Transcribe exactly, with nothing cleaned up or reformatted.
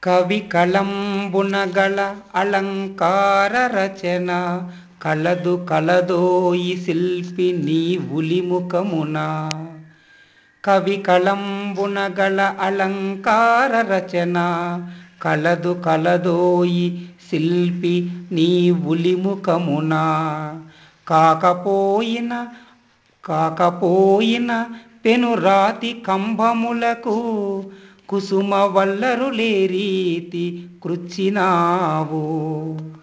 కవి కలంబునగల అలంకార రచన కలదు కలదోయి శిల్పి నీ ఉలిముఖమున. కవి కలంబునగల అలంకార రచన కలదు కలదోయి శిల్పి నీ ఉలిముఖమున. కాకపోయిన కాకపోయిన పెనురాతి కంభములకు కుసుమ వల్లరులే రీతి కృచ్చినావు.